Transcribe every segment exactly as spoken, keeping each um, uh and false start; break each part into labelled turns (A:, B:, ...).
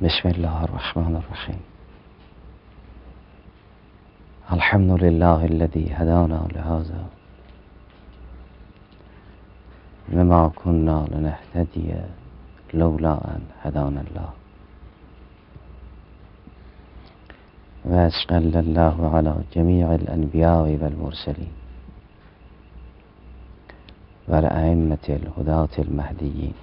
A: بسم الله الرحمن الرحیم. الحمد لله الذي هدانا لهذا وما كنا لنهتدي لولا ان هدانا الله وأصلى الله على جميع الأنبياء والمرسلين والأئمة الهداة المهديين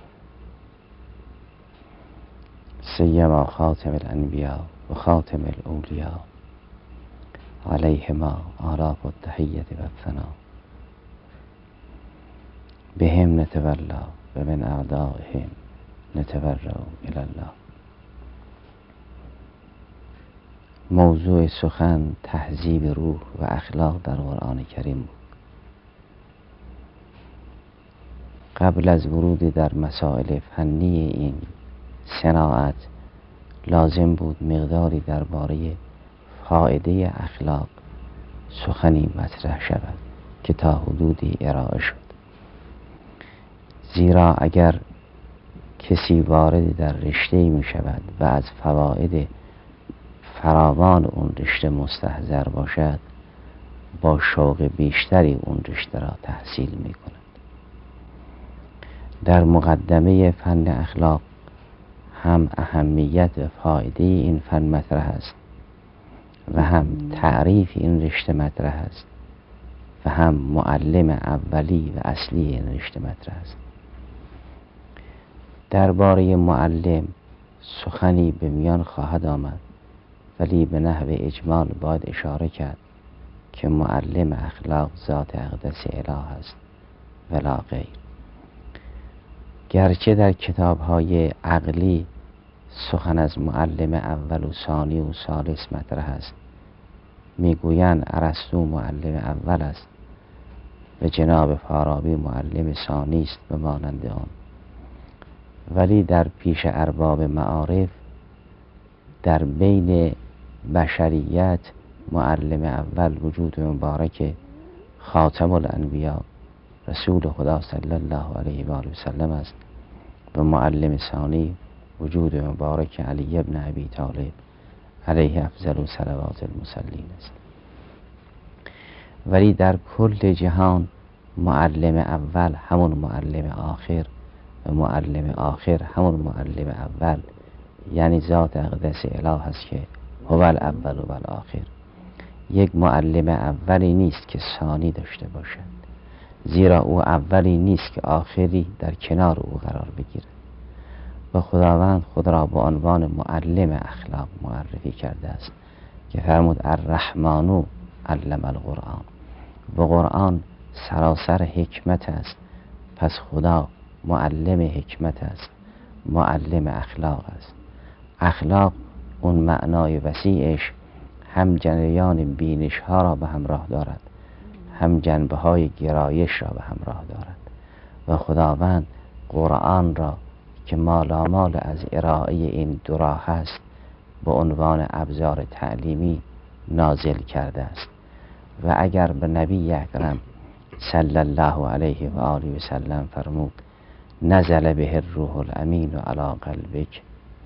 A: سيما خاتم الأنبياء وخاتم الأولياء عليهما آلاف التحية والثناء بهم نتولى ومن أعدائهم نتبرأ إلى الله. موضوع سخن تهذیب روح و اخلاق در قرآن کریم بود. قبل از ورود در مسائل فنی این صناعت لازم بود مقداری درباره فایده اخلاق سخنی مطرح شود که تا حدودی ارائه شد. زیرا اگر کسی وارد در رشته می شود و از فواید فراوان اون رشته مستحضر باشد، با شوق بیشتری اون رشته را تحصیل می کند. در مقدمه فن اخلاق هم اهمیت و فایده این فن مطرح است و هم تعریف این رشته مطرح است و هم معلم اولی و اصلی این رشته مطرح است. درباره معلم سخنی به میان خواهد آمد، ولی به نحو اجمال باید اشاره کرد که معلم اخلاق ذات اقدس اله است ولا غیر. گرچه در کتاب‌های عقلی سخن از معلم اول و ثانی و ثالث مطرح است، میگویند ارسطو معلم اول است و جناب فارابی معلم ثانی است و مانند آن، ولی در پیش ارباب معارف در بین بشریت معلم اول وجود مبارک خاتم الانبیا رسول خدا صلی الله علیه و آله و سلم است و معلم ثانی وجود مبارک علی ابن ابی طالب علیه افضل صلوات المصلین است. ولی در کل جهان معلم اول همون معلم آخر و معلم آخر همون معلم اول، یعنی ذات اقدس اله است که هو الاول و الاخر. یک معلم اولی نیست که ثانی داشته باشد، زیرا او اولی نیست که آخری در کنار او قرار بگیرد و خداوند خود را به عنوان معلم اخلاق معرفی کرده است که فرمود الرحمن علم القرآن و قرآن سراسر حکمت است. پس خدا معلم حکمت است، معلم اخلاق است. اخلاق اون معنای وسیعش هم جریان بینش ها را به همراه دارد، هم جنبه های گرایش را به همراه دارد و خداوند قرآن را که مالامال از ارائه این دو راه است به عنوان ابزار تعلیمی نازل کرده است. و اگر به نبی اکرم صلی الله علیه و آله و سلم فرمود نزل به الروح الامین و علی قلبک،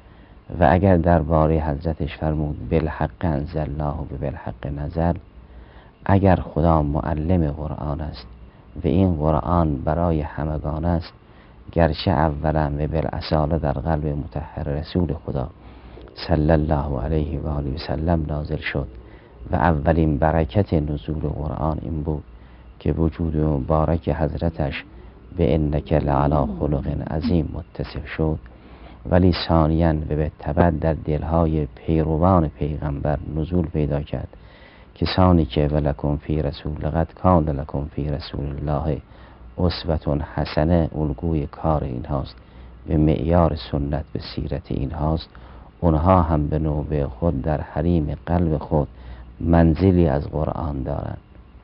A: و اگر درباره حضرتش فرمود بالحق انزلناه و بالحق نزل، اگر خدا معلم قرآن است و این قرآن برای همگان است، گرچه اولا و بالاصاله در قلب مطهر رسول خدا صلی الله علیه و آله و سلم نازل شد و اولین برکت نزول قرآن این بود که وجود مبارک حضرتش به انک لعلی خلق عظیم متصف شد، ولی ثانیاً و به تبع در دلهای پیروان پیغمبر نزول پیدا کرد. کسانی که ولکم فی رسول قد کان لکم فی رسول الله اسوة حسنه الگوی کار این هاست، به معیار سنت به سیرت این هاست، اونها هم به نوبه خود در حریم قلب خود منزلی از قرآن دارند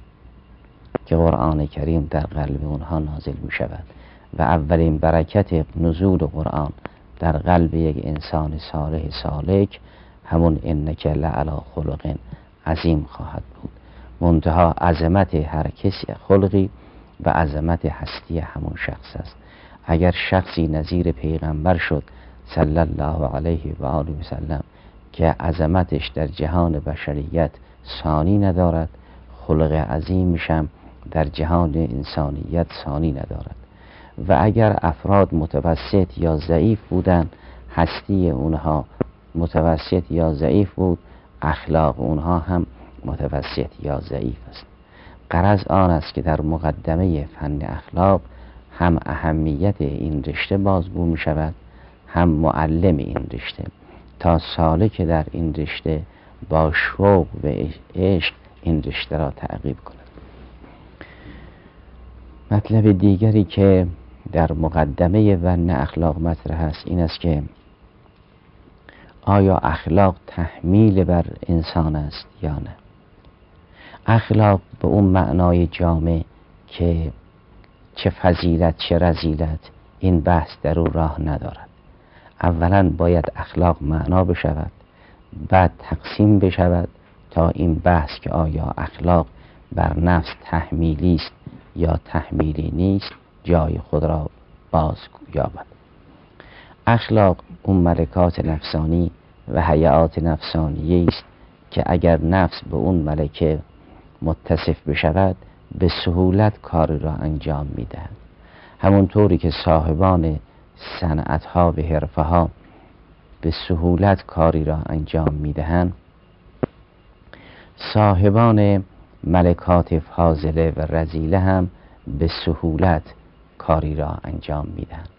A: که قرآن کریم در قلب اونها نازل می شود و اولین برکت نزول قرآن در قلب یک انسان صالح سالک همون انک لعلی خلق عظیم خواهد بود. منتها عظمت هر کسی خلقی و عظمت هستی همون شخص است. اگر شخصی نظیر پیغمبر شد صلی الله علیه و آله و سلم که عظمتش در جهان بشریت ثانی ندارد، خلق عظیمش هم در جهان انسانیت ثانی ندارد. و اگر افراد متوسط یا ضعیف بودند، هستی اونها متوسط یا ضعیف بود، اخلاق اونها هم متوسط یا ضعیف است. غرض آن است که در مقدمه فن اخلاق هم اهمیت این رشته بازگو می شود، هم معلم این رشته، تا سالک در این رشته با شوق و عشق این رشته را تعقیب کند. مطلب دیگری که در مقدمه فن اخلاق مطرح است این است که آیا اخلاق تحمیل بر انسان است یا نه؟ اخلاق به اون معنای جامع که چه فضیلت چه رذیلت، این بحث در او راه ندارد. اولا باید اخلاق معنا بشود، بعد تقسیم بشود تا این بحث که آیا اخلاق بر نفس تحمیلی است یا تحمیلی نیست جای خود را باز یابد. اخلاق اون ملکات نفسانی و حیات نفسانی است که اگر نفس به اون ملکه متصف بشود به سهولت کاری را انجام میدهد. همونطوری که صاحبان صنعتها و حرفه ها به سهولت کاری را انجام میدهند، صاحبان ملکات فاضله و رذیله هم به سهولت کاری را انجام میدهند.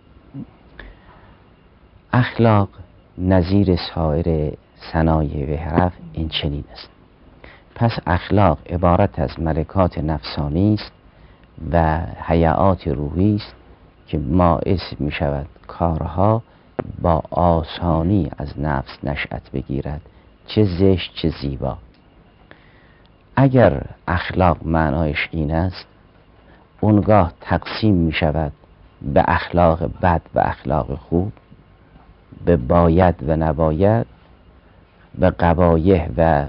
A: اخلاق نظیر سایر صنایع و حرف این چنین است. پس اخلاق عبارت از ملکات نفسانی است و حیات روحی است که باعث می شود کارها با آسانی از نفس نشأت بگیرد، چه زشت چه زیبا. اگر اخلاق معنایش این است، اونگاه تقسیم می شود به اخلاق بد و اخلاق خوب، به باید و نباید، به قبایح و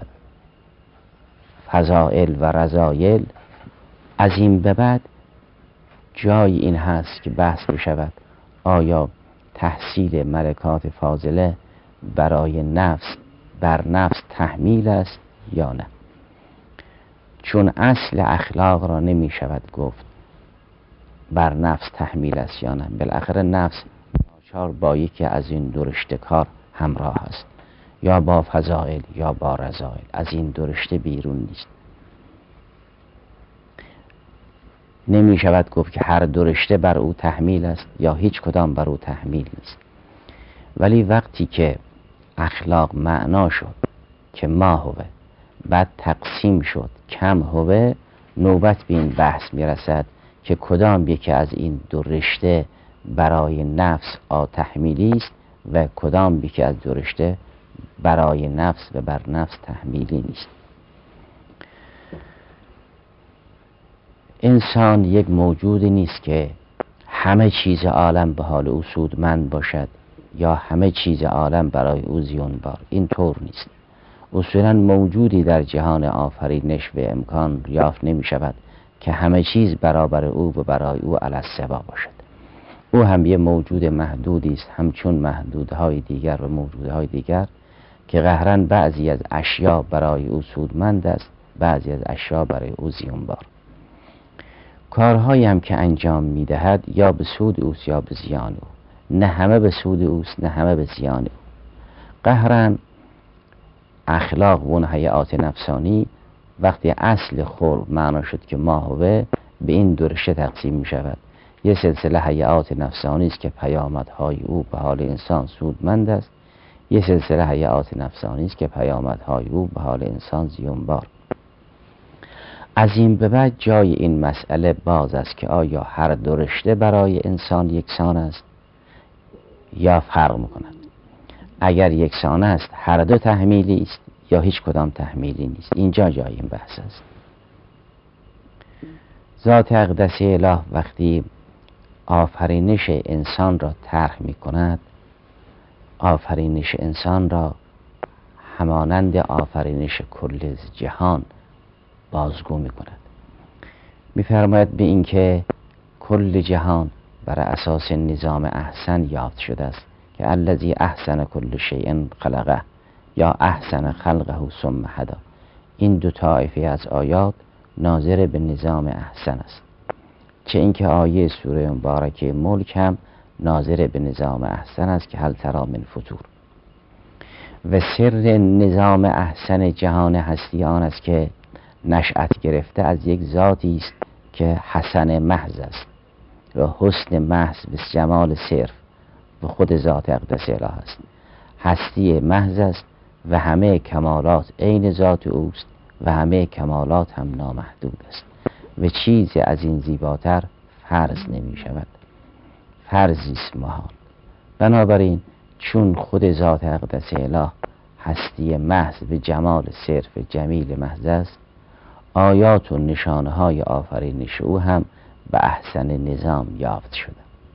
A: فضائل و رذایل. از این به بعد جای این هست که بحث بشود آیا تحصیل ملکات فاضله برای نفس بر نفس تحمیل است یا نه. چون اصل اخلاق را نمی شود گفت بر نفس تحمیل است یا نه. بالاخره نفس ناچار با یکی از این دو رشته کار همراه است، یا با فضائل یا با رذائل. از این دو رشته بیرون نیست. نمی شود گفت که هر دو رشته بر او تحمیل است یا هیچ کدام بر او تحمیل نیست. ولی وقتی که اخلاق معنا شد که ما هوه، بعد تقسیم شد کم هوه، نوبت به این بحث می رسد که کدام یکی از این دو رشته برای نفس آ تحمیلی است و کدام یکی از دو رشته برای نفس و بر نفس تحمیلی نیست. انسان یک موجودی نیست که همه چیز عالم به حال او سودمند باشد یا همه چیز عالم برای او زیانبار. این طور نیست. اصولا موجودی در جهان آفرینش و امکان یافت نمی شود که همه چیز برابر او و برای او علی السوا باشد. او هم یه موجود محدودی است، همچون محدودهای دیگر و موجودهای دیگر، که قهرن بعضی از اشیا برای او سودمند است، بعضی از اشیا برای او زیانبار. کارهایی هم که انجام میدهد یا به سود اوست یا به زیان او، نه همه به سود اوست نه همه به زیان او. قهرن اخلاق و اون حیات نفسانی وقتی اصل خلق معنا شد که ما هوه، به این دو رشته تقسیم می شود. یه سلسله حیات نفسانی است که پیامدهای او به حال انسان سودمند است، یه سلسله حیات نفسانی است که پیامدهای او به حال انسان زیانبار. از این به بعد جای این مسئله باز است که آیا هر دو رشته برای انسان یکسان است یا فرق می‌کند. اگر یکسان است هر دو تحمیلی است یا هیچ کدام تحمیلی نیست. اینجا جای این بحث است. ذات اقدسی اله وقتی آفرینش انسان را طرح می‌کند، آفرینش انسان را همانند آفرینش کل جهان بازگو می کند. می فرماید به این که کل جهان بر اساس نظام احسن یافت شده است که الذی احسن کل شیء خلقه یا احسن خلقه ثم هدی. این دو طایفه از آیات ناظر به نظام احسن است، چه اینکه آیه سوره مبارکه ملک هم ناظر به نظام احسن است که هل تری من فطور. و سر نظام احسن جهان هستی آن است که نشأت گرفته از یک ذاتی است که حسن محض است و حسن محض و جمال صرف و خود ذات اقدس اله است. هستی محض است و همه کمالات عین ذات اوست و همه کمالات هم نامحدود است و چیزی از این زیباتر فرض نمی شود. فرضی است محال. بنابراین چون خود ذات اقدس اله هستی محض و جمال صرف جمیل محض است، آیات و نشانه های آفرینش او هم به احسن نظام یافت شده.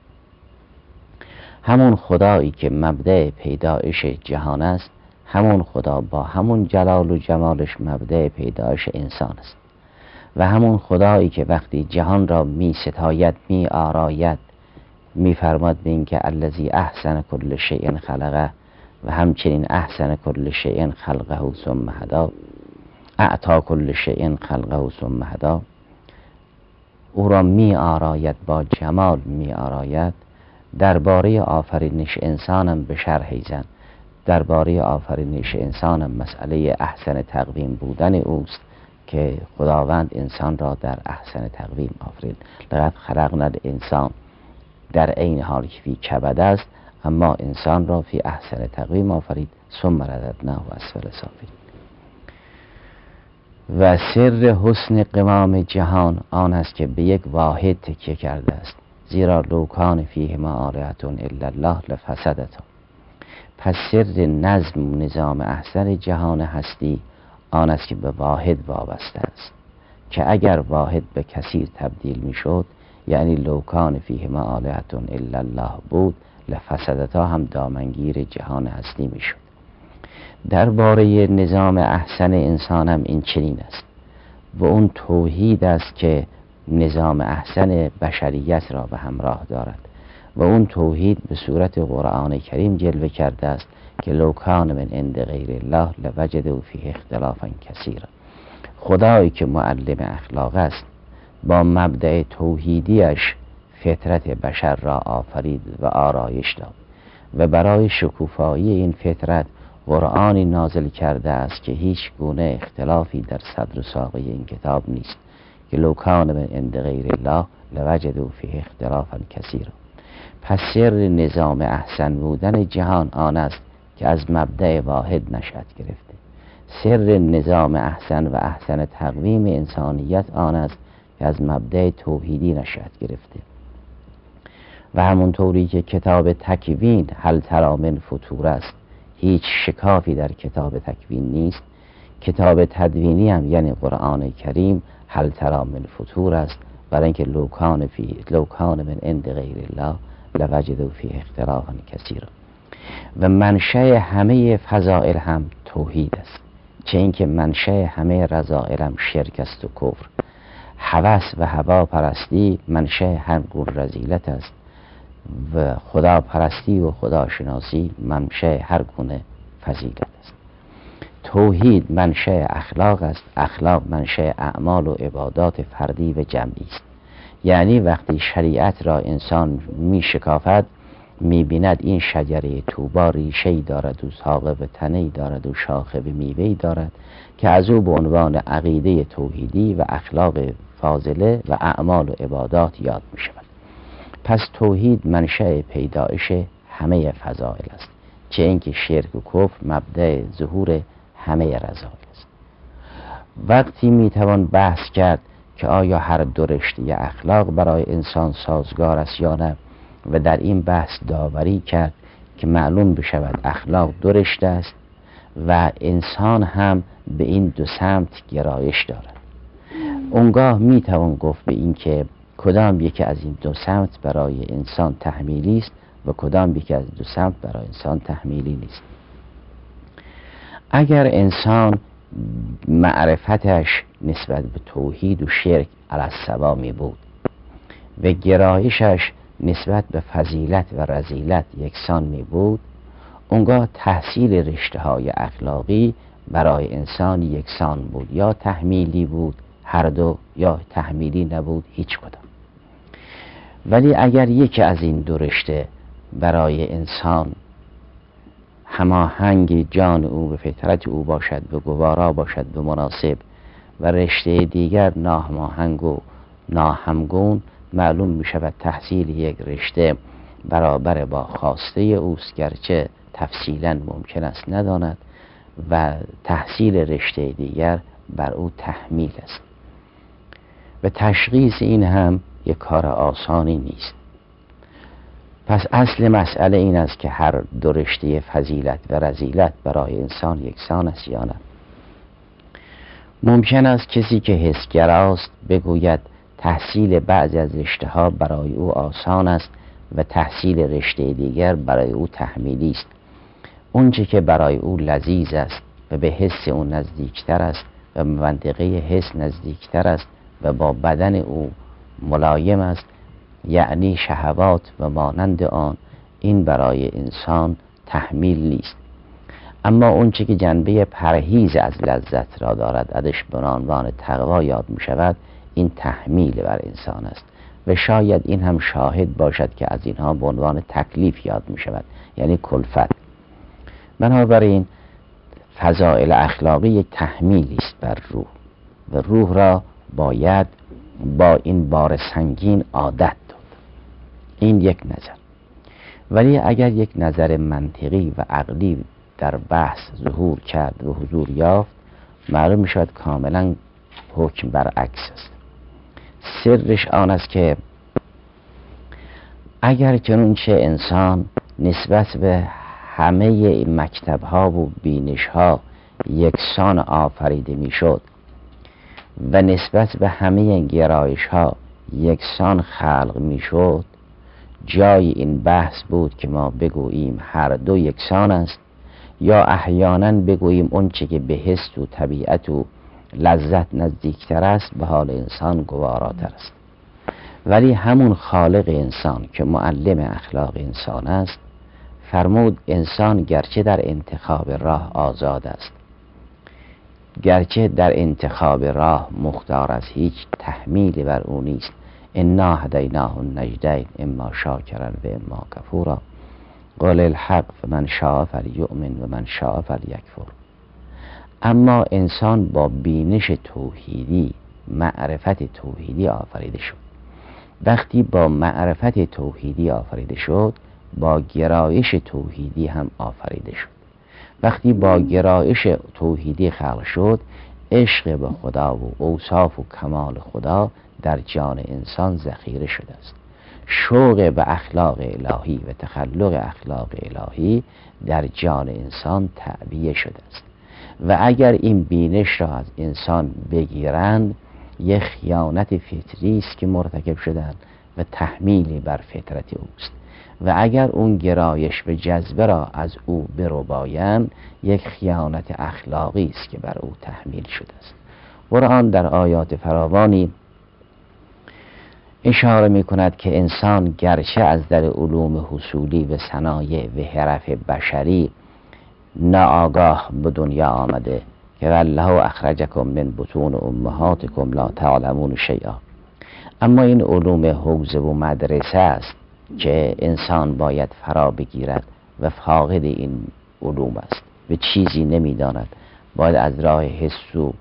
A: همون خدایی که مبدأ پیدایش جهان است، همون خدا با همون جلال و جمالش مبدأ پیدایش انسان است و همون خدایی که وقتی جهان را می ستاید، می آراید، می فرماد به این که الذی احسن کل شیء خلقه و همچنین احسن کل شیء خلقه ثم هدی، اعطا کل شیء خلقه ثم هدی، او را می آراید، با جمال می آراید. درباره آفرینش انسانم به شرحی زن. درباره آفرینش انسانم مسئله احسن تقویم بودن اوست که خداوند انسان را در احسن تقویم آفرید. لقد خلقنا الانسان، در عین حال که فی کبد است، اما انسان را فی احسن تقویم آفرید. ثم رددناه اسفل سافلین. و سر حسن قوام جهان آن است که به یک واحد تکیه کرده است، زیرا لو کان فیهما آلهة الا الله لفسدتا. پس سر نظم و نظام احسن جهان هستی آن است که به واحد وابسته است، که اگر واحد به کثیر تبدیل می شد، یعنی لو کان فیهما آلهة الا الله بود، لفسدتا هم دامنگیر جهان هستی می شد. درباره نظام احسن انسان هم این چنین است و اون توحید است که نظام احسن بشریت را به همراه دارد و اون توحید به صورت قرآن کریم جلوه کرده است که لو کان من عند غیر الله لوجدوا فیه اختلافا کثیرا. خدایی که معلم اخلاق است با مبدأ توحیدیش فطرت بشر را آفرید و آرایش داد و برای شکوفایی این فطرت قرآنی نازل کرده است که هیچ گونه اختلافی در صدر و ساقه این کتاب نیست که لو کان من عند غیر الله لوجدوا فیه اختلافا کثیرا. پس سر نظام احسن بودن جهان آن است که از مبدأ واحد نشأت گرفته. سر نظام احسن و احسن تقویم انسانیت آن است که از مبدأ توحیدی نشأت گرفته و همونطوری که کتاب تکوین هل تری من فطور است، هیچ شکافی در کتاب تکوین نیست، کتاب تدوینی هم یعنی قرآن کریم هل تری من فطور است، برای اینکه لو کان فی لو کان من عند غیر الله لوجدوا فیه اختلافا کثیرا. و منشأ همه فضائل هم توحید است، چه اینکه منشأ همه رذائل هم شرک است و کفر. هوس و هوا پرستی منشأ هر گونه رذیلت است و خدا پرستی و خداشناسی منشأ هر گونه فضیلت است. توحید منشأ اخلاق است، اخلاق منشأ اعمال و عبادات فردی و جمعی است. یعنی وقتی شریعت را انسان می شکافد، می بیند این شجره طوبی ریشه‌ای دارد و ساق به تنه‌ای دارد و شاخه به میوه‌ای دارد که از او به عنوان عقیده توحیدی و اخلاق فاضله و اعمال و عبادات یاد می شود. پس توحید منشأ پیدایش همه فضائل است، چه اینکه شرک و کفر مبدأ ظهور همه رذائل است. وقتی می توان بحث کرد که آیا هر دو رشته اخلاق برای انسان سازگار است یا نه و در این بحث داوری کرد که معلوم بشود اخلاق دو رشته است و انسان هم به این دو سمت گرایش دارد. اونگاه می توان گفت به این که کدام یکی از این دو سمت برای انسان تحمیلی است و کدام یکی از دو سمت برای انسان تحمیلی نیست. اگر انسان معرفتش نسبت به توحید و شرک علی السوا می بود و گرایشش نسبت به فضیلت و رذیلت یکسان می بود، اونگاه تحصیل رشته های اخلاقی برای انسان یکسان بود، یا تحمیلی بود هر دو، یا تحمیلی نبود هیچ کدام. ولی اگر یکی از این دو رشته برای انسان هماهنگ جان او به فطرت او باشد، به گوارا باشد، به مناسب، و رشته دیگر ناهماهنگ و ناهمگون، معلوم می شود تحصیل یک رشته برابر با خواسته اوست، گرچه تفصیلا ممکن است نداند، و تحصیل رشته دیگر بر او تحمیل است. و تشخیص این هم یک کار آسانی نیست. پس اصل مسئله این است که هر دو رشته فضیلت و رذیلت برای انسان یکسان است یا نه. ممکن است کسی که حسگراست بگوید تحصیل بعضی از رشته ها برای او آسان است و تحصیل رشته دیگر برای او تحمیلی است. اونچه که برای او لذیذ است و به حس او نزدیکتر است و به منطقه حس نزدیکتر است و با بدن او ملایم است، یعنی شهوات و مانند آن، این برای انسان تحمیل نیست. اما اونچه که جنبه پرهیز از لذت را دارد، ازش به عنوان تقوا یاد می شود، این تحمیل بر انسان است و شاید این هم شاهد باشد که از اینها به عنوان تکلیف یاد می شود، یعنی کلفت. بنابراین فضائل اخلاقی یک تحمیلی است بر روح و روح را باید با این بار سنگین عادت داد. این یک نظر. ولی اگر یک نظر منطقی و عقلی در بحث ظهور کرد و حضور یافت، معلوم می شود کاملا حکم برعکس است. سرش آن است که اگر چنانچه انسان نسبت به همه مکتب ها و بینش ها یکسان آفریده می شد و نسبت به همه گرایش ها یکسان خلق می شد، جای این بحث بود که ما بگوییم هر دو یکسان است، یا احیانا بگوییم اون چه که به حس و طبیعت و لذت نزدیکتر است به حال انسان گواراتر است. ولی همون خالق انسان که معلم اخلاق انسان است فرمود انسان گرچه در انتخاب راه آزاد است، گرچه در انتخاب راه مختار از هیچ تحمیل بر او نیست، انا هدیناه النجدین اما شاکرا و اما کفورا قال الحق فمن شاء فلیؤمن و من شاء فلیکفر. اما انسان با بینش توحیدی، معرفت توحیدی آفریده شد. وقتی با معرفت توحیدی آفریده شد، با گرایش توحیدی هم آفریده شد. وقتی با گرایش توحیدی خلق شد، عشق به خدا و اوصاف و کمال خدا در جان انسان ذخیره شده است. شوق به اخلاق الهی و تخلق اخلاق الهی در جان انسان تعبیه شده است. و اگر این بینش را از انسان بگیرند، یک خیانت فطری است که مرتکب شدند و تحمیلی بر فطرت اوست. و اگر اون گرایش به جذبه را از او بربایند، یک خیانت اخلاقی است که بر او تحمیل شده است. قرآن در آیات فراوانی اشاره می کند که انسان گرچه از در علوم حصولی و صنایع و حرف بشری ناآگاه به دنیا آمده که والله اخرجکم من بطون امهاتکم لا تعلمون شیئا، اما این علوم حوزه و مدرسه است که انسان باید فرا بگیرد و فاقد این علوم است و چیزی نمیداند، باید از راه حس و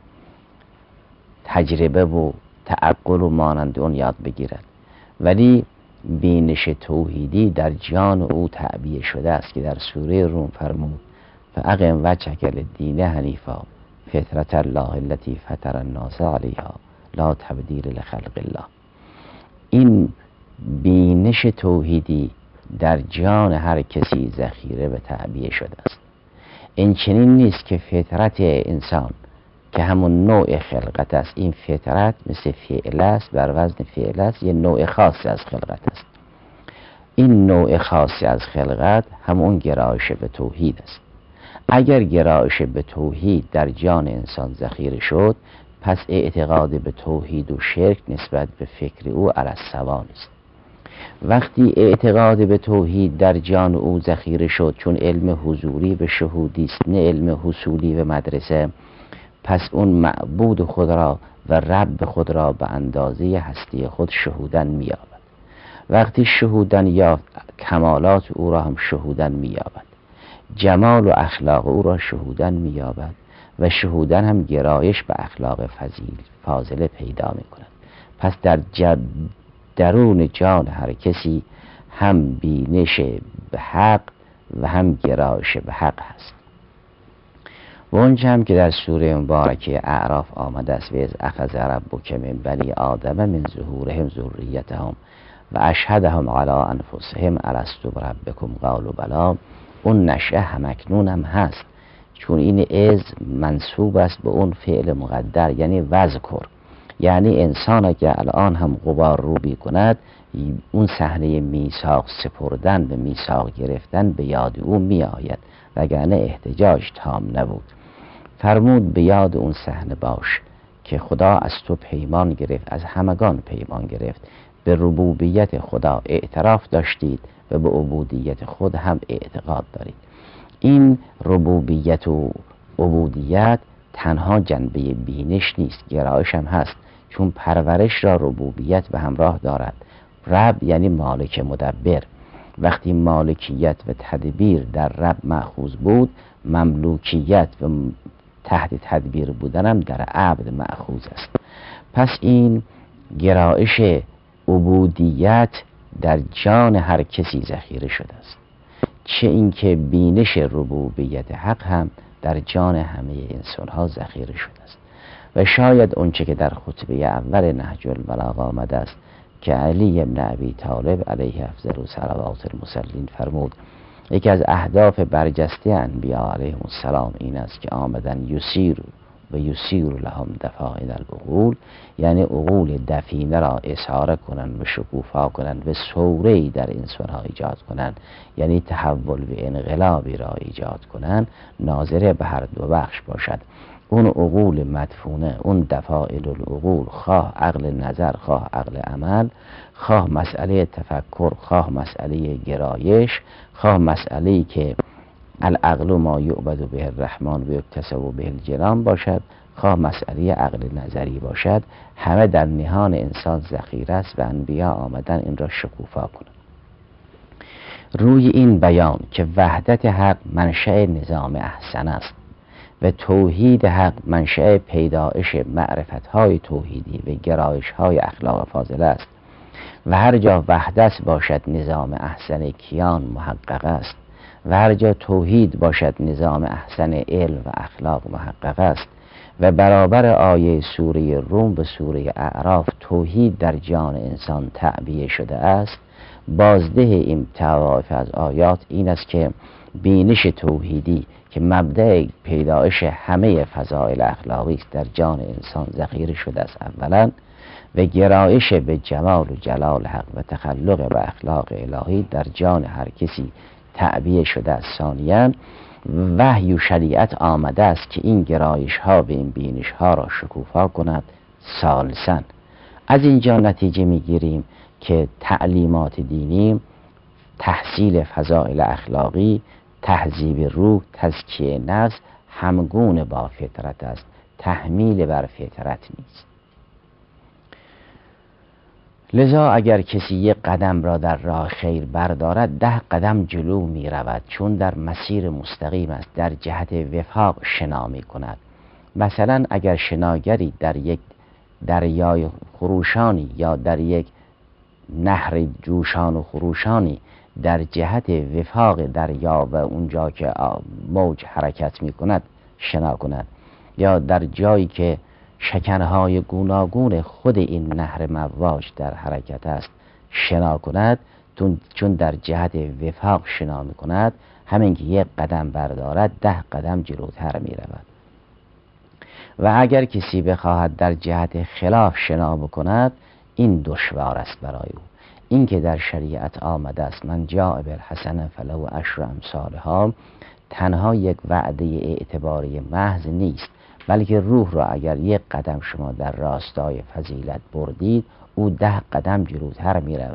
A: تجربه و تعقل و مانند اون یاد بگیرد. ولی بینش توحیدی در جان او تعبیه شده است که در سوره روم فرمود فاقم وجهک للدین حنیفا فطرت الله التي فطر الناس علیها لا تبدیل لخلق الله. این بینش توحیدی در جان هر کسی ذخیره و تعبیه شده است. این چنین نیست که فطرت انسان که همون نوع خلقت است، این فطرت مثل فعل است، بر وزن فعل است، یه نوع خاصی از خلقت است. این نوع خاصی از خلقت همون گرایش به توحید است. اگر گرایش به توحید در جان انسان ذخیره شد، پس اعتقاد به توحید و شرک نسبت به فکر او علی السوا است. وقتی اعتقاد به توحید در جان او ذخیره شد، چون علم حضوری به شهودی است نه علم حصولی به مدرسه، پس اون معبود خود را و رب خود را به اندازه هستی خود شهودن می‌یابد. وقتی شهودن یافت، کمالات او را هم شهودن می‌یابد، جمال و اخلاق او را شهودن می‌یابد و شهودن هم گرایش به اخلاق فضیل فاضله پیدا می‌کند. پس در درون جان هر کسی هم بینش به حق و هم گرایش به حق هست. و اونجا هم که در سوره مبارکه اعراف آمده است: و از اخذ ربک من بنی آدم من ظهورهم ذریتهم و اشهدهم علی انفسهم الست بربکم قالوا بلی. اون نشأه همکنون هم هست، چون این از منسوب است به اون فعل مقدر، یعنی وذکر، یعنی انسان اگر الان هم غبار روبی کند، اون صحنه میثاق سپردن به میثاق گرفتن به یاد او می آید، وگرنه احتجاج تام نبود. فرمود به یاد اون صحنه باش که خدا از تو پیمان گرفت، از همگان پیمان گرفت، به ربوبیت خدا اعتراف داشتید و به عبودیت خود هم اعتقاد دارید. این ربوبیت و عبودیت تنها جنبه بینش نیست، گرایش هم هست، چون پرورش را ربوبیت به همراه دارد. رب یعنی مالک مدبر. وقتی مالکیت و تدبیر در رب مأخوذ بود، مملوکیت و تحت تدبیر بودنم در عبد مأخوذ است. پس این گرایش عبودیت در جان هر کسی ذخیره شده است، چه اینکه بینش ربوبیت حق هم در جان همه انسان ها ذخیره شده است. و شاید اونچه که در خطبه اول نهج البلاغه آمده است که علی ابن ابی طالب علیه افضل صلوات المصلین فرمود: یکی از اهداف برجسته انبیاء علیهم السلام این است که آمدن یسیر و یسیر لهم دفائن العقول، یعنی عقول دفینه را اساره کنند و شکوفا کنند و ثوره‌ای در انسان‌ها ایجاد کنند، یعنی تحول و انقلابی را ایجاد کنند، ناظر به هر دو بخش باشد. اون عقول مدفونه، اون دفائل العقول، خواه عقل نظر، خواه عقل عمل، خواه مسئله تفکر، خواه مسئله گرایش، خواه مسئله‌ای که العقل ما یعبد به الرحمن و یکتسب به الجنان باشد، خواه مسئله عقل نظری باشد، همه در نهان انسان ذخیره است و انبیا آمدن این را شکوفا کنند. روی این بیان که وحدت حق منشأ نظام احسن است و توحید حق منشأ پیدایش معرفت‌های توحیدی و گرایش‌های اخلاق فاضله است و هر جا وحدت باشد نظام احسن کیان محقق است و هر جا توحید باشد نظام احسن علم و اخلاق محقق است و برابر آیه سوره روم به سوره اعراف توحید در جان انسان تعبیه شده است. بازده این طوایف از آیات این است که بینش توحیدی که مبدأ پیدایش همه فضائل اخلاقی است در جان انسان ذخیره شده است اولا، و گرایش به جمال و جلال حق و تخلق به اخلاق الهی در جان هر کسی تعبیه شده است ثانیاً. وحی و شریعت آمده است که این گرایش ها به این بینش ها را شکوفا کند ثالثاً. از اینجا نتیجه میگیریم که تعلیمات دینی، تحصیل فضائل اخلاقی، تهذیب روح، تزکیه نفس همگون با فطرت است، تحمیل بر فطرت نیست. لذا اگر کسی یک قدم را در راه خیر بردارد، ده قدم جلو می رود، چون در مسیر مستقیم است، در جهت وفاق شنا می کند. مثلا اگر شناگری در یک دریای خروشانی یا در یک نهر جوشان و خروشانی در جهت وفاق دریا و اونجا که موج حرکت می کند شنا کند، یا در جایی که شکنهای گوناگون خود این نهر مواج در حرکت است شنا کند، چون در جهت وفاق شنا می کند، همین که یک قدم بردارد ده قدم جلوتر می رود. و اگر کسی بخواهد در جهت خلاف شنا بکند، این دشوار است برای او. این که در شریعت آمده است من جاء بالحسنة فله عشر امثالها، تنها یک وعده اعتباری محض نیست، بلکه روح را اگر یک قدم شما در راستای فضیلت بردید، او ده قدم جلوتر می رود،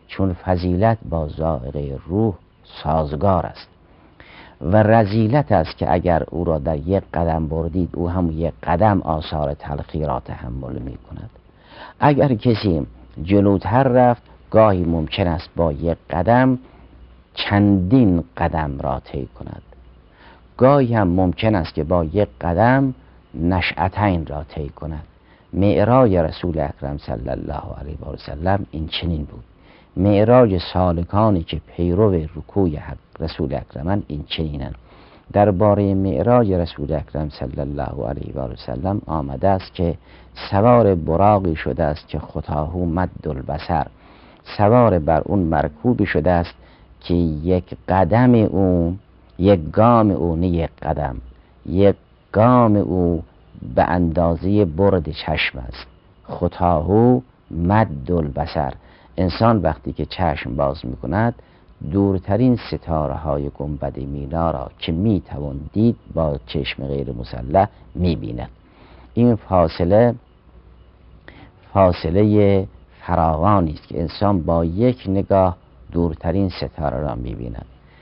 A: چون فضیلت با ذائقه روح سازگار است و رذیلت است که اگر او را در یک قدم بردید او هم یک قدم آثار تلخی را تحمل می کند. اگر کسی جلوتر رفت گاهی ممکن است با یک قدم چندین قدم را طی کند، گاهی هم ممکن است که با یک قدم نشأتین را طی کند. معراج رسول اکرم صلی الله علیه و سلم این چنین بود. معراج سالکانی که پیرو رکوع حق رسول اکرمند این چنینند. درباره معراج رسول اکرم صلی الله علیه و سلم آمده است که سوار براقی شده است که خطاهو مد البصر، سوار بر اون مرکوبی شده است که یک قدم او یک گام او نه یک قدم، یک گام او به اندازه برد چشم است. خطاهو مد البصر، انسان وقتی که چشم باز می کند دورترین ستاره های گنبد مینا را که می توان دید با چشم غیر مسلح می بیند. این فاصله فاصله فراوانی است که انسان با یک نگاه دورترین ستاره را می بیند.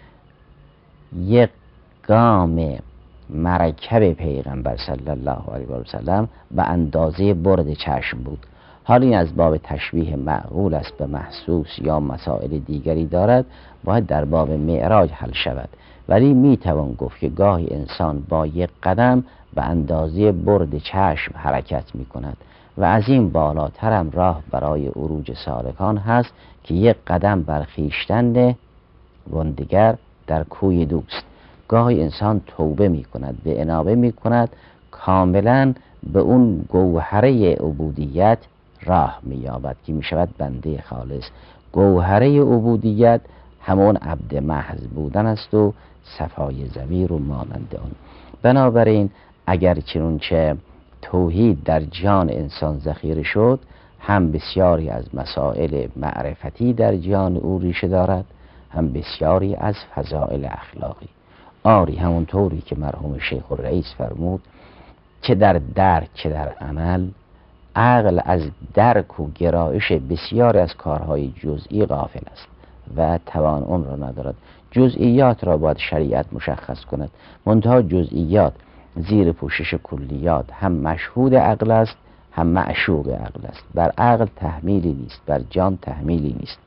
A: یک گام مرکب پیغمبر صلی الله علیه و سلم به اندازه برد چشم بود. حال این از باب تشبیه معقول است به محسوس یا مسائل دیگری دارد، باید در باب معراج حل شود، ولی می توان گفت که گاهی انسان با یک قدم به اندازه برد چشم حرکت می کند و از این بالاترم راه برای عروج سالکان هست که یک قدم بر خویشتن ده و دیگر در کوی دوست. گاهی انسان توبه می کند، به انابه می کند، کاملا به اون گوهره عبودیت راه می یابد که می شود بنده خالص. گوهره عبودیت همون عبد محض بودن است و صفای ضمیر و مانند آن. بنابراین اگر چنانچه توحید در جان انسان ذخیره شد، هم بسیاری از مسائل معرفتی در جان او ریشه دارد، هم بسیاری از فضائل اخلاقی. آری همونطوری که مرحوم شیخ الرئیس فرمود چه در درک چه در عمل عقل از درک و گرایش بسیار از کارهای جزئی غافل است و توان اون را ندارد. جزئیات را باید شریعت مشخص کند، منتها جزئیات زیر پوشش کلیات هم مشهود عقل است هم معشوق عقل است. بر عقل تحمیلی نیست، بر جان تحمیلی نیست.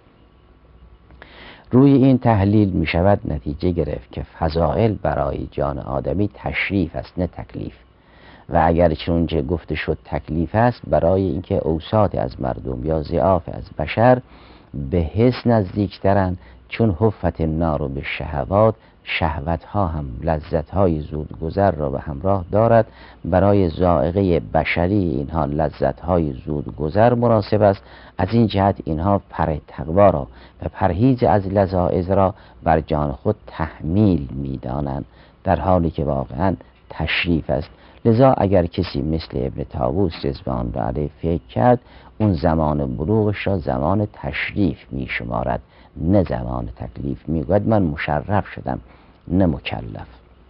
A: روی این تحلیل می شود نتیجه گرفت که فضائل برای جان آدمی تشریف است نه تکلیف، و اگر چنانچه گفته شد تکلیف است برای اینکه اوساط از مردم یا ضعاف از بشر به حس نزدیکترند، چون حفت النار به شهوات، شهوت ها هم لذت های زود گذر را به همراه دارد. برای ذائقه بشری اینها لذت های زود گذر مناسب است. از این جهت اینها پر تقوا را و پرهیز از لذائذ را بر جان خود تحمیل می دانند، در حالی که واقعا تشریف است. لذا اگر کسی مثل ابن طاووس رضوان الله علیه فکر کرد، اون زمان بلوغش را زمان تشریف می شمارد نه زمان تکلیف. می گوید من مشرف شدم نه مکلف.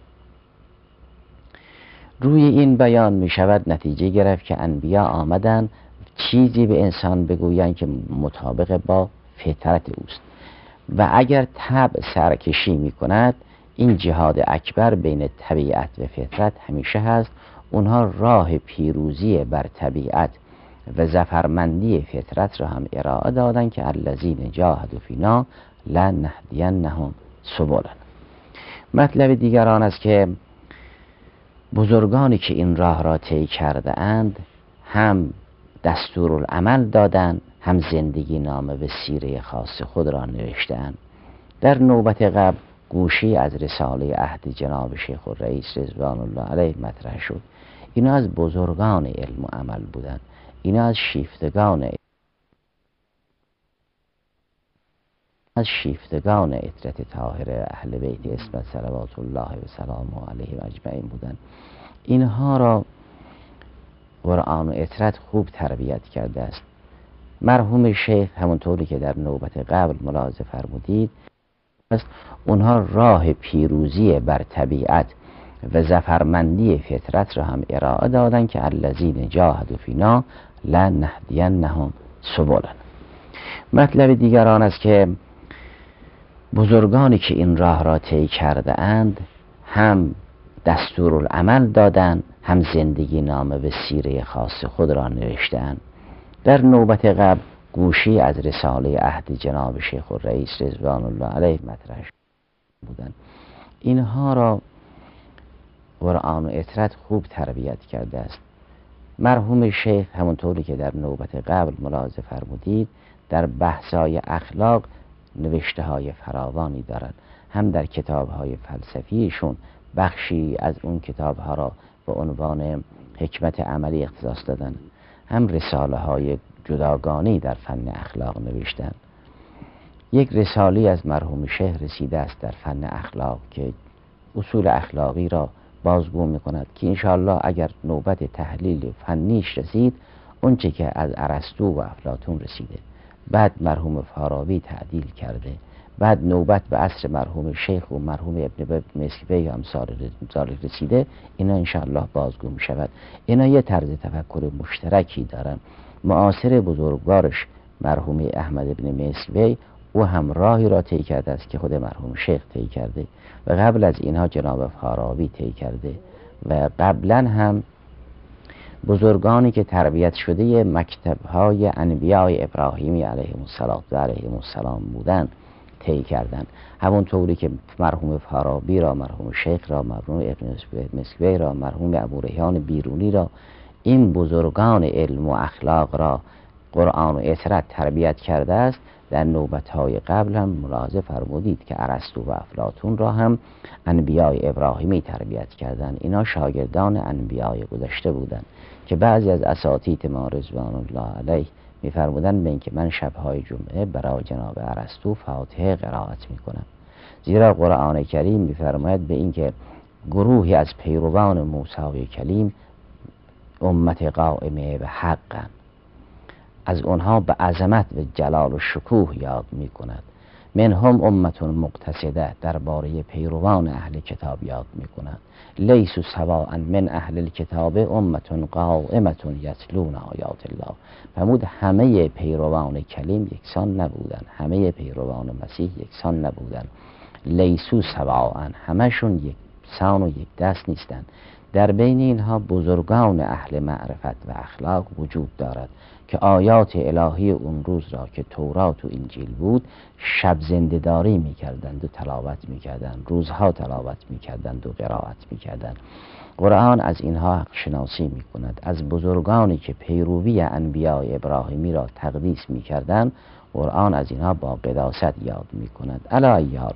A: روی این بیان می شود نتیجه گرفت که انبیا آمدن چیزی به انسان بگویند که مطابق با فطرت اوست، و اگر طبع سرکشی می کند این جهاد اکبر بین طبیعت و فطرت همیشه هست. اونها راه پیروزی بر طبیعت و ظفرمندی فطرت را هم ارائه دادن که الذین جاهدوا فینا لنهدینهم سبلنا. مطلب دیگر آن است که بزرگانی که این راه را طی کرده اند هم دستورالعمل دادند، هم زندگی نامه و سیره خاص خود را نوشتند. در نوبت قبل گوشی از رساله عهد جناب شیخ الرئیس رضوان الله علیه مطرح شد. اینا از بزرگان علم و عمل بودند، اینا از شیفتگان از شیفتگان عترت طاهره اهل بیت اسمت صلوات الله و سلامه علیهم اجمعین بودند. اینها را قرآن و عترت خوب تربیت کرده است. مرحوم شیخ همونطوری که در نوبت قبل ملاحظه فرمودید است، اونها راه پیروزی بر طبیعت و ظفرمندی فطرت را هم ارائه دادن که الذین جاهدوا فینا لنهدینهم سبلنا. مطلب دیگر آن است که بزرگانی که این راه را طی کرده اند هم دستورالعمل دادند، هم زندگی نامه به سیره خاص خود را نوشتند. در نوبت قبل گوشی از رساله عهد جناب شیخ الرئیس رضوان الله علیه مطرح بودند. اینها را قرآن و اطرت خوب تربیت کرده است. مرحوم شیخ همونطوری که در نوبت قبل ملاحظه فرمودید در بحث‌های اخلاق نوشته های فراوانی دارند. هم در کتاب های فلسفیشون بخشی از اون کتاب ها را به عنوان حکمت عملی اختصاص دادن، هم رساله های جداگانه در فن اخلاق نوشتن. یک رساله از مرحوم شیخ رسیده است در فن اخلاق که اصول اخلاقی را بازگو می کند که انشاءالله اگر نوبت تحلیل فنیش رسید، اون چه که از ارسطو و افلاطون رسیده، بعد مرحوم فارابی تعدیل کرده، بعد نوبت به عصر مرحوم شیخ و مرحوم ابن مسکوی و امثال رسیده، اینا انشاءالله بازگو می شود. اینا یه طرز تفکر مشترکی دارن. معاصر بزرگوارش مرحوم احمد ابن مسکوی او هم راهی را طی کرده است که خود مرحوم شیخ طی کرده و قبل از اینها جناب فارابی طی کرده و قبلا هم بزرگانی که تربیت شده مکتب‌های انبیاء ابراهیمی علیهم السلام و علیهم السلام بودند طی کردند. همونطوری که مرحوم فارابی را، مرحوم شیخ را، مرحوم ابن مسکوی را، مرحوم ابو ریحان بیرونی را، این بزرگان علم و اخلاق را قرآن و اطرت تربیت کرده است. در نوبت‌های قبل هم ملاحظه فرمودید که ارسطو و افلاطون را هم انبیاء ابراهیمی تربیت کردند. اینا شاگردان انبیاء گذشته بودند که بعضی از اساتید ما رضوان الله علیه می‌فرمودند به اینکه من شب‌های جمعه برای جناب ارسطو فاتحه قرائت می‌کنم، زیرا قرآن کریم می‌فرماید به اینکه گروهی از پیروان موسی کلیم امت قائمه به حقن، از اونها به عظمت و جلال و شکوه یاد می کند. منهم امتون مقتصده، درباره پیروان اهل کتاب یاد می کند. لیسوا سواء من اهل الکتاب امتون قائمتون یتلون آیات الله. فرمود همه پیروان کلیم یکسان نبودن، همه پیروان مسیح یکسان نبودن. لیسوا سواء، همشون یکسان و یک دست نیستن. در بین اینها بزرگان اهل معرفت و اخلاق وجود دارد که آیات الهی اون روز را که تورات و انجیل بود شب زنده داری می کردند و تلاوت می کردند، روزها تلاوت می کردند و قرائت می کردند. قرآن از اینها حق شناسی می کند. از بزرگانی که پیروی انبیاء ابراهیمی را تقدیس می کردند، قرآن از اینها با قداست یاد می کند. علی ای حال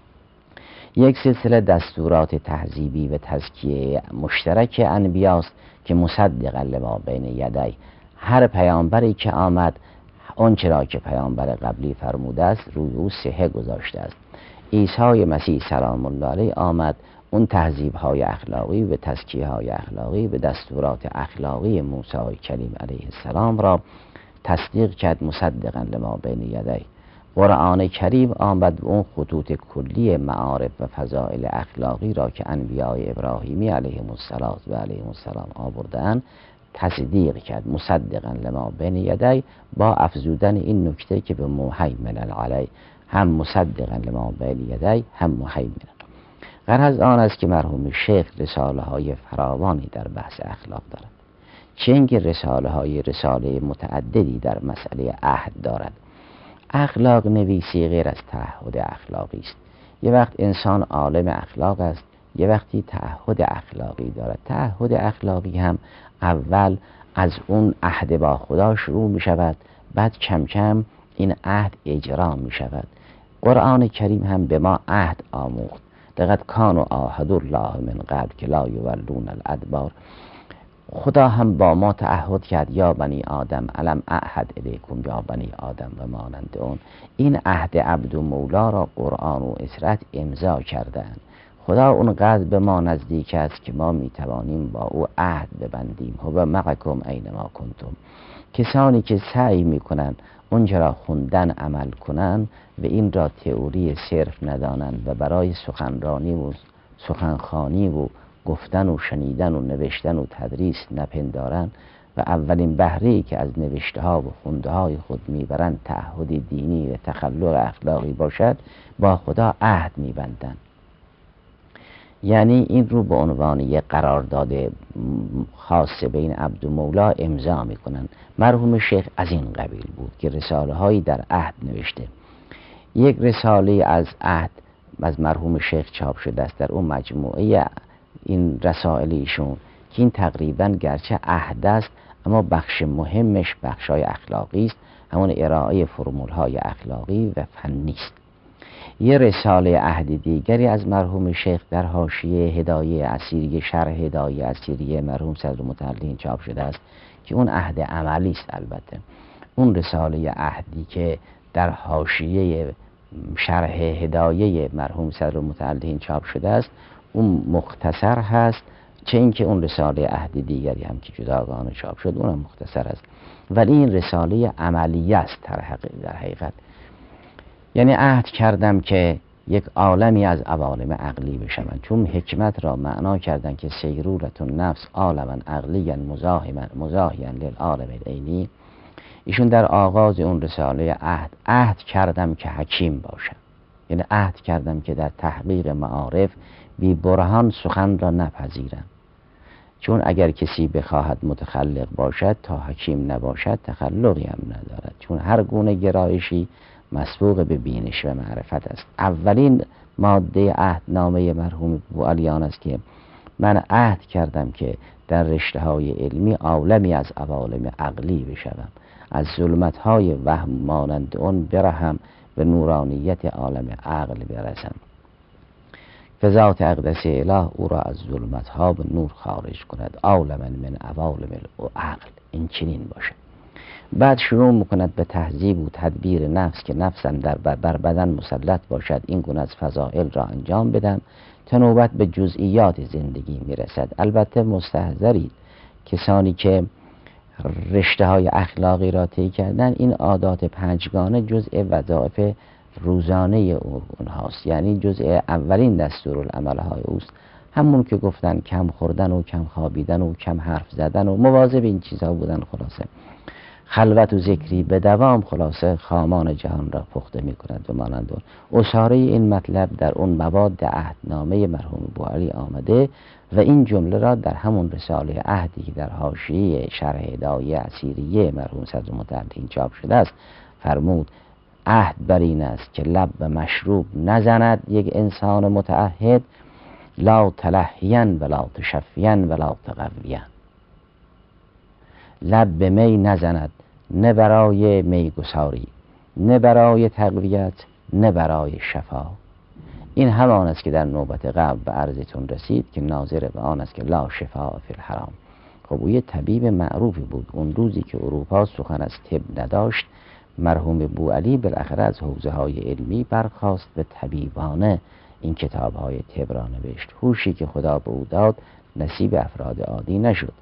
A: یک سلسله دستورات تهذیبی و تزکیه مشترک انبیاست که مصدقا لما بین یدی، هر پیامبری که آمد اون چرا که پیامبر قبلی فرموده است روی او صحه گذاشته است. عیسی مسیح سلام الله علیه آمد اون تهذیب های اخلاقی و تزکیه های اخلاقی و دستورات اخلاقی موسی کلیم علیه السلام را تصدیق کرد مصدقا لما بین یدی. قرآن کریم آمد و اون خطوط کلی معارف و فضائل اخلاقی را که انبیاء ابراهیمی علیهم السلام و علیهم السلام آوردن تصدیق کرد مصدقا لما بین یدی، با افزودن این نکته که به مهیمن علی، هم مصدقا لما بین یدی هم مهیمن. غرض آن است که مرحوم شیخ رساله های فراوانی در بحث اخلاق دارد، چنگ رساله های رساله متعددی در مسئله عهد دارد. اخلاق نویسی غیر از تعهد اخلاقی است. یه وقت انسان عالم اخلاق است، یه وقتی تعهد اخلاقی دارد. تعهد اخلاقی هم اول از اون عهد با خدا شروع می شود، بعد کم کم این عهد اجرا می شود. قرآن کریم هم به ما عهد آموخت. لقد کانوا عاهدوا الله من قبل که لا یولون الادبار. خدا هم با ما تعهد کرد یا بنی آدم علم اعهد الیکم یا بنی آدم و مانند اون. این عهد عبد و مولا را قرآن و اطرت امضا کردند. خدا اونقدر به ما نزدیک است که ما میتوانیم با او عهد ببندیم. هو معکم اینما کنتم. کسانی که سعی میکنند اونجا را خوندن عمل کنند و این را تئوری صرف ندانند و برای سخنرانی و سخنخوانی و گفتن و شنیدن و نوشتن و تدریس نپندارن، و اولین بهره‌ای که از نوشته ها و خونده های خود میبرند تعهد دینی و تخلق اخلاقی باشد، با خدا عهد میبندند. یعنی این رو به عنوان یک قرارداد خاص بین عبد و مولا امضا میکنن. مرحوم شیخ از این قبیل بود که رساله هایی در عهد نوشته. یک رساله از عهد از مرحوم شیخ چاپ شده است، در اون مجموعه این رسائل ایشون که این تقریبا گرچه عهد است اما بخش مهمش بخشای اخلاقی است، همون ارائه فرمول های اخلاقی و فنی است. یه رساله عهد دیگری از مرحوم شیخ در حاشیه هدایه اسیریه، شرح هدایه اسیریه مرحوم صدر متعلین چاپ شده است که اون عهد عملی است. البته اون رساله عهدی که در حاشیه شرح هدایه مرحوم صدر متعلین چاپ شده است اون مختصر هست، چه اینکه اون رساله عهد دیگری هم که جداگانه چاپ شد اونم مختصر است، ولی این رساله عملیه است در حقیقت. یعنی عهد کردم که یک عالمی از عوالم عقلی بشوند، چون حکمت را معنا کردن که سیرورت النفس عالما عقلیا مزاحما للعالم العینی. ایشون در آغاز اون رساله عهد عهد کردم که حکیم باشم، یعنی عهد کردم که در تحقیق معارف بی برهان سخن را نپذیرم، چون اگر کسی بخواهد متخلق باشد تا حکیم نباشد تخلقی هم ندارد، چون هر گونه گرایشی مسبوق به بینش و معرفت است. اولین ماده عهدنامه مرحوم بوعلیان است که من عهد کردم که در رشته های علمی عالمی از عوالم عقلی بشوم، از ظلمت های وهم مانند اون برهم به نورانیت عالم عقل برسم، که ذات اقدس اله او را از ظلمت ها به نور خارج کند، عالما من عوالم العقل. این چنین باشه. بعد شروع میکند به تهذیب و تدبیر نفس که نفسم در بر بدن مسلط باشد، این گونه از فضائل را انجام بدم تا نوبت به جزئیات زندگی میرسد. البته مستحضرید کسانی که رشته های اخلاقی را طی کردن، این عادات پنجگانه جزء وظایف روزانه اونهاست، یعنی جزء اولین دستورالعمل های اوست. همون که گفتن کم خوردن و کم خوابیدن و کم حرف زدن و مواظب این چیزها بودن، خلاصه خلوت و ذکری به دوام، خلاصه خامان جهان را پخته می کند و مانند اون. اشاره این مطلب در اون مواد عهدنامه مرحوم بوعلی آمده و این جمله را در همون رساله عهدی که در حاشیه شرح هدایه اسیریه مرحوم صدر متعلین چاپ شده است فرمود: عهد بر این است که لب به مشروب نزند یک انسان متعهد، لا تلحین ولا تشفین ولا تقوین. لب به می نزند، نه برای میگساری، نه برای تقویت، نه برای شفا. این همان است که در نوبت قبل به عرضتون رسید که ناظر به آن است که لا شفا فی الحرام. خب او یه طبیب معروفی بود. اون روزی که اروپا سخن از طب نداشت، مرحوم بوعلی بالاخره از حوزه های علمی برخاست به طبیبانه این کتاب های طب را نوشت. هوشی که خدا به او داد نصیب افراد عادی نشد.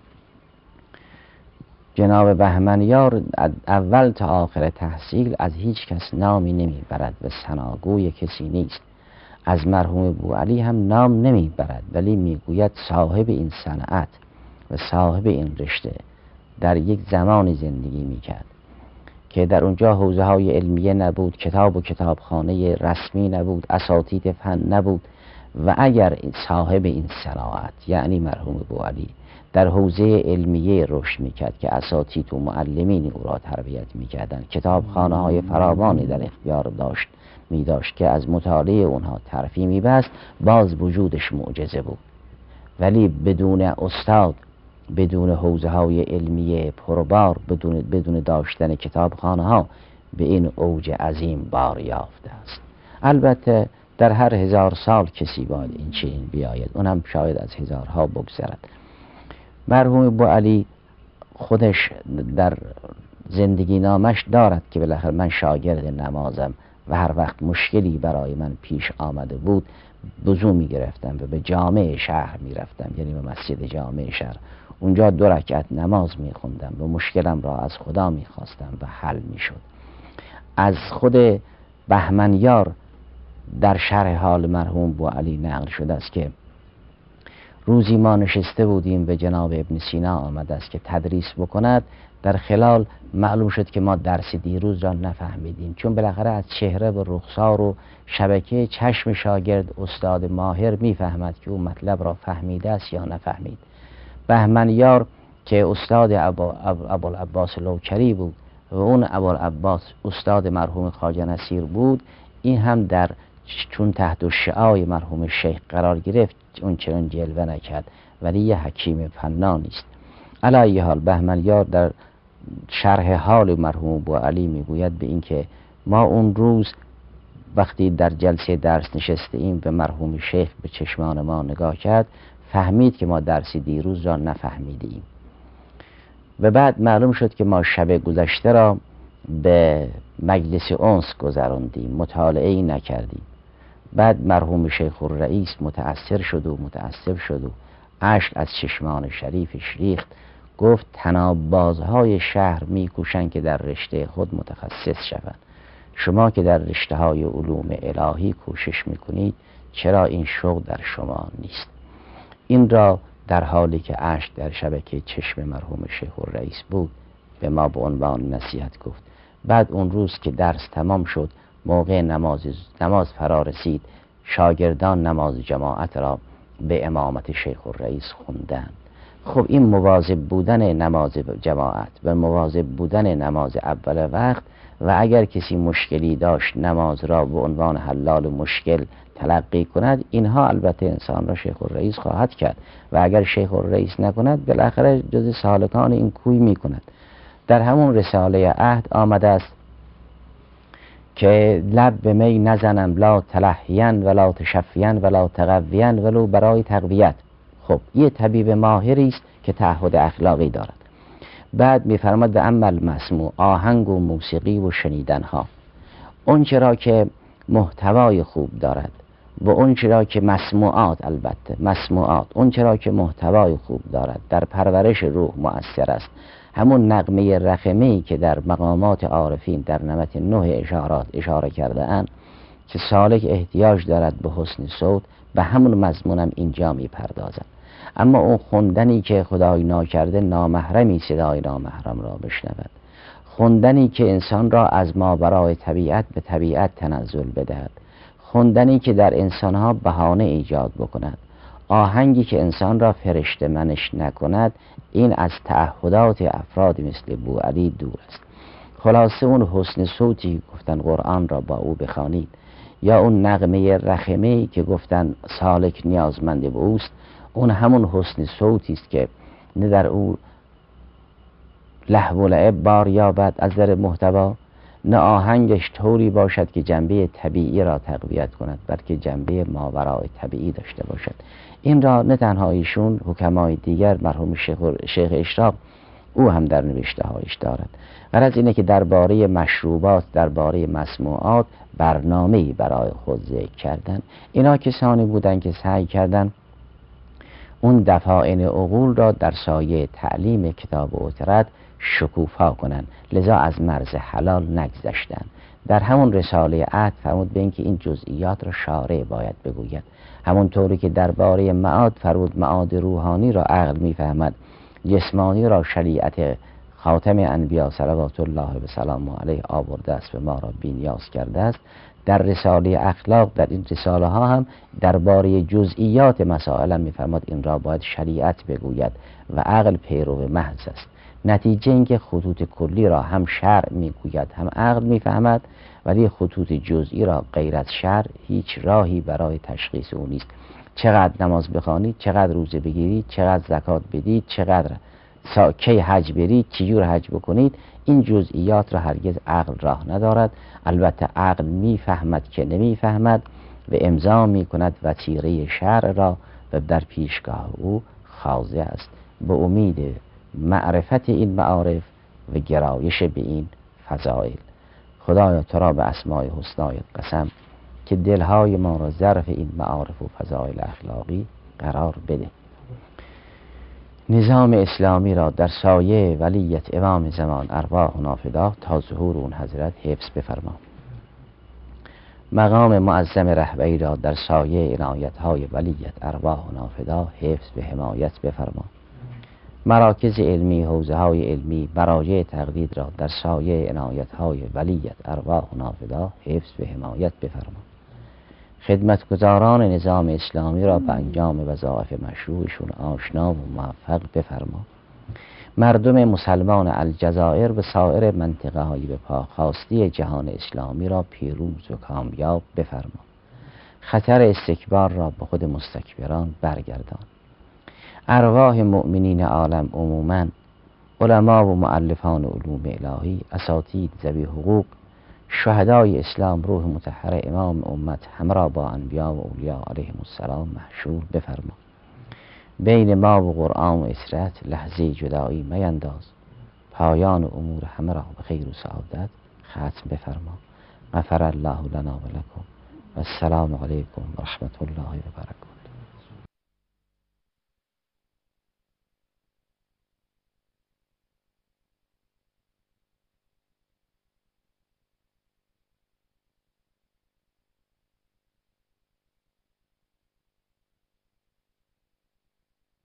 A: جناب بهمنیار اول تا آخر تحصیل از هیچ کس نامی نمی برد و ثناگوی کسی نیست. از مرحوم بوعلی هم نام نمی برد، ولی می گوید صاحب این صنعت و صاحب این رشته در یک زمانی زندگی می کرد که در اونجا حوزه های علمیه نبود، کتاب و کتابخانه رسمی نبود، اساتید فن نبود، و اگر صاحب این صناعت یعنی مرحوم بوعلی در حوزه علمیه رشد میکرد که اساتید و معلمین او را تربیت میکردند، کتابخانه های فراوانی در اختیار داشت می داشت که از مطالعه اونها ترفیع میبست، باز وجودش معجزه بود. ولی بدون استاد، بدون حوزه های علمیه پربار، بدون بدون داشتن کتابخانه ها به این اوج عظیم بار یافته است. البته در هر هزار سال کسی باید این چنین بیاید، اونم شاید از هزارها بگذرد. مرحوم بوعلی خودش در زندگی نامش دارد که بالاخره من شاگرد نمازم و هر وقت مشکلی برای من پیش آمده بود وضو می گرفتم و به جامع شهر می رفتم، یعنی به مسجد جامع شهر، اونجا دو رکعت نماز می خوندم و مشکلم را از خدا می خواستم و حل می شد. از خود بهمنیار در شرح حال مرحوم بوعلی نقل شده است که روزی ما نشسته بودیم به جناب ابن سینا آمده است که تدریس بکند، در خلال معلوم شد که ما درس دیروز را نفهمیدیم، چون بالاخره از چهره و رخسار و شبکه چشم شاگرد استاد ماهر میفهمد که او مطلب را فهمیده است یا نفهمید. بهمنیار که استاد ابوالعباس لوکری بود و اون ابوالعباس استاد مرحوم خواجه نصیر بود، این هم در چون تحت شعاع مرحوم شیخ قرار گرفت اون چنان جلوه نکرد، ولی یه حکیم فنانی است. علی ای حال بهمنیار در شرح حال مرحوم بوعلی میگوید به این که ما اون روز وقتی در جلسه درس نشسته ایم به مرحوم شیخ به چشمان ما نگاه کرد، فهمید که ما درسی دیروز را نفهمیدیم. و بعد معلوم شد که ما شب گذشته را به مجلس انس گذراندیم، مطالعه ای نکردیم. بعد مرحوم شیخ الرئیس متأثر شد و متأسف شد و اشک از چشمان شریفش ریخت، گفت طناب بازهای شهر میکوشند که در رشته خود متخصص شوند، شما که در رشته های علوم الهی کوشش میکنید چرا این شوق در شما نیست؟ این را در حالی که اشک در شبکه چشم مرحوم شیخ الرئیس بود به ما به عنوان نصیحت گفت. بعد اون روز که درس تمام شد، موقع نماز نماز فرا رسید، شاگردان نماز جماعت را به امامت شیخ الرئیس خوندند. خب این مواظب بودن نماز جماعت و مواظب بودن نماز اول وقت، و اگر کسی مشکلی داشت نماز را به عنوان حلال مشکل تلقی کند، اینها البته انسان را شیخ الرئیس خواهد کرد و اگر شیخ الرئیس نکند بالاخره جز سالکان این کوی می کند. در همون رساله عهد آمده است که لب به می نزنم لا تلحین ولا تشفین ولا تقوین ولو برای تقویت. خب یه طبیب ماهری است که تعهد اخلاقی دارد. بعد میفرماد به عمل مسموع، آهنگ و موسیقی و شنیدن ها، اون چرا که محتوای خوب دارد و اون چرا که مسموعات، البته مسموعات اون چرا که محتوای خوب دارد در پرورش روح مؤثر است. همون نغمه رخمه‌ای که در مقامات عارفین در نمط نه اشارات اشاره کرده اند که سالک احتیاج دارد به حسن صوت، به همون مضمونم اینجا میپردازد. اما اون خوندنی که خدای ناکرده نامحرمی صدای نامحرم را بشنود، خوندنی که انسان را از ماورای طبیعت به طبیعت تنزل بدهد، خوندنی که در انسانها بهانه ایجاد بکند، آهنگی که انسان را فرشته منش نکند، این از تعهدات افراد مثل بوعلی دور است. خلاصه اون حسن صوتی گفتن قرآن را با او بخوانید، یا اون نغمه رخمه‌ای که گفتن سالک نیازمند به اوست، اون همون حسن صوتی است که نه در او لهو و لعب بار یابد از در محتوا، نه آهنگش طوری باشد که جنبه طبیعی را تقویت کند، بلکه جنبه ماورای طبیعی داشته باشد. این را نه تنها ایشون، حکمای دیگر، مرحوم شیخ, شیخ اشراق او هم در نوشته هایش دارد. غرض اینه که درباره مشروبات، درباره مسموعات برنامه‌ای برای خود ذکر کردن. اینا کسانی بودند که سعی کردند اون دفاعن عقول را در سایه تعلیم کتاب و اطرد شکوفا کنند، لذا از مرز حلال نگذشتند. در همون رساله عهد فرمود به این که این جزئیات را شارع باید بگوید، همونطوری که درباره معاد فرمود معاد روحانی را عقل میفهمد، جسمانی را شریعت خاتم انبیا صلوات الله و سلام علیه آورده است و ما را بی‌نیاز کرده است. در رساله اخلاق، در این رساله ها هم درباره جزئیات مسائل هم میفرماد این را باید شریعت بگوید و عقل پیرو محض است. نتیجه اینکه خطوط کلی را هم شرع میگوید هم عقل میفهمد، ولی خطوط جزئی را غیر از شرع هیچ راهی برای تشخیص او نیست. چقدر نماز بخوانید، چقدر روزه بگیرید، چقدر زکات بدید، چقدر سا... کی حج برید، چجور حج بکنید، این جزئیات را هرگز عقل راه ندارد. البته عقل میفهمد که نمیفهمد و امضا میکند وتیره شرع را و در پیشگاه او خاضع است. به امید معرفت این معارف و گرایش به این فضائل، خدایا تو را به اسماء حسنایت قسم که دلهای ما را ظرف این معارف و فضائل اخلاقی قرار بده. نظام اسلامی را در سایه ولیت امام زمان ارواح و نافدا تا ظهور اون حضرت حفظ بفرما. مقام معظم رهبری را در سایه عنایت‌های ولیت ارواح و نافدا حفظ به حمایت بفرما. مراکز علمی، حوزه‌های علمی، مراجع تقلید را در سایه عنایت‌های ولیت ارواح و نافدا حفظ به حمایت بفرما. خدمتگزاران نظام اسلامی را به انجام وظایف مشروعشون آشنا و موفق بفرما. مردم مسلمان الجزایر و سایر منطقه های به پاخواستی جهان اسلامی را پیروز و کامیاب بفرما. خطر استکبار را به خود مستکبران برگردان. ارواح مؤمنین عالم عموماً، علما و مؤلفان علوم الهی، اساتید ذوی حقوق، شهدای اسلام، روح مطهر امام امت همراه با انبیا و اولیاء علیهم السلام محشور بفرما. بین ما و قرآن و اطرت لحظه جدایی مینداز. پایان امور همه را به خیر و سعادت ختم بفرما. غفر الله لنا و لکم و السلام علیکم و رحمت الله و برکاته.